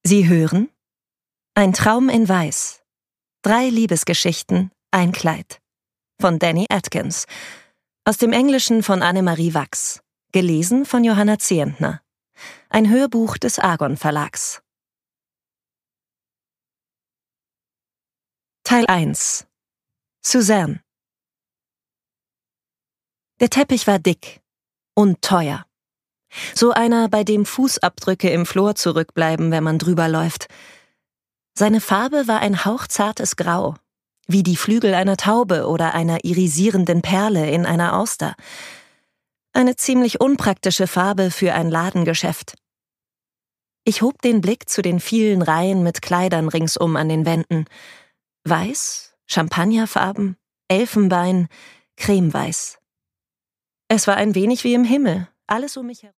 Sie hören Ein Traum in Weiß. 3 Liebesgeschichten, ein Kleid. Von Danny Atkins. Aus dem Englischen von Annemarie Wachs. Gelesen von Johanna Zehentner. Ein Hörbuch des Argon Verlags. Teil 1. Suzanne. Der Teppich war dick und teuer. So einer, bei dem Fußabdrücke im Flor zurückbleiben, wenn man drüber läuft. Seine Farbe war ein hauchzartes Grau, wie die Flügel einer Taube oder einer irisierenden Perle in einer Auster. Eine ziemlich unpraktische Farbe für ein Ladengeschäft. Ich hob den Blick zu den vielen Reihen mit Kleidern ringsum an den Wänden. Weiß, Champagnerfarben, Elfenbein, Cremeweiß. Es war ein wenig wie im Himmel, alles um mich herum.